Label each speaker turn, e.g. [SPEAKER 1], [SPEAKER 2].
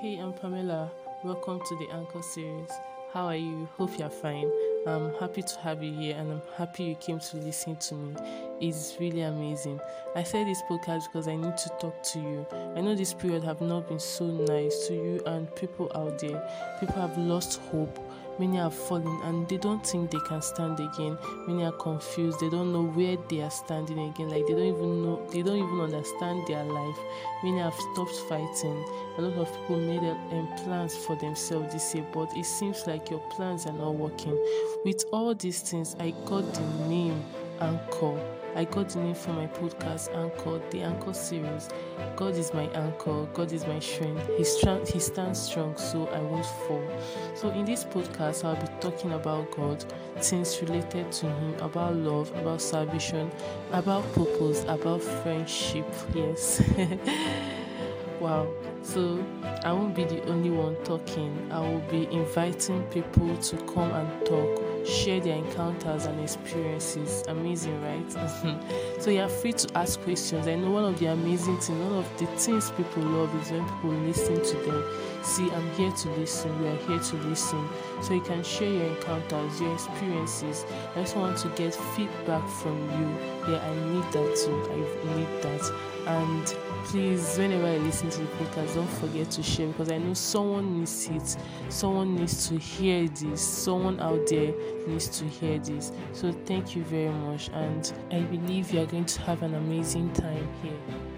[SPEAKER 1] Hey, I'm Pamela. Welcome to the Anchor series. How are you? Hope you're fine. I'm happy to have you here and I'm happy you came to listen to me. It's really amazing. I said this podcast because I need to talk to you. I know this period have not been so nice to you and people out there. People have lost hope. Many have fallen and they don't think they can stand again. Many are confused. They don't know where they are standing again. Like they don't even understand their life. Many have stopped fighting. A lot of people made plans for themselves this year, but it seems like your plans are not working. With all these things, I got the name Anchor. I got the name for my podcast, Anchor, the Anchor series. God is my anchor. God is my strength. He stands strong, so I won't fall. So in this podcast, I'll be talking about God, things related to Him, about love, about salvation, about purpose, about friendship. Yes. Wow. So I won't be the only one talking. I will be inviting people to come and talk, share their encounters and experiences. Amazing, right? So you are free to ask questions. I know one of the amazing things, one of the things people love is when people listen to them. See, I'm here to listen. We are here to listen. So you can share your encounters, your experiences. I just want to get feedback from you. Yeah, I need that too. I need that. And please, whenever I listen to the podcast, don't forget to share because I know someone needs it. Someone needs to hear this. Someone out there needs to hear this. So thank you very much. And I believe you are going to have an amazing time here.